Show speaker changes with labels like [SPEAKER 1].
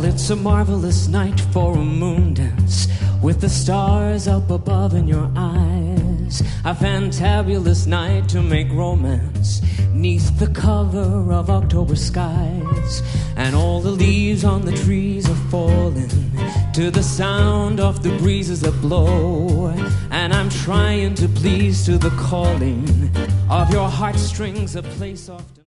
[SPEAKER 1] Well, it's a marvelous night for a moon dance, with the stars up above in your eyes. A fantabulous night to make romance, neath the cover of October skies. And all the leaves on the trees are falling to the sound of the breezes that blow. And I'm trying to please to the calling of your heartstrings that play soft.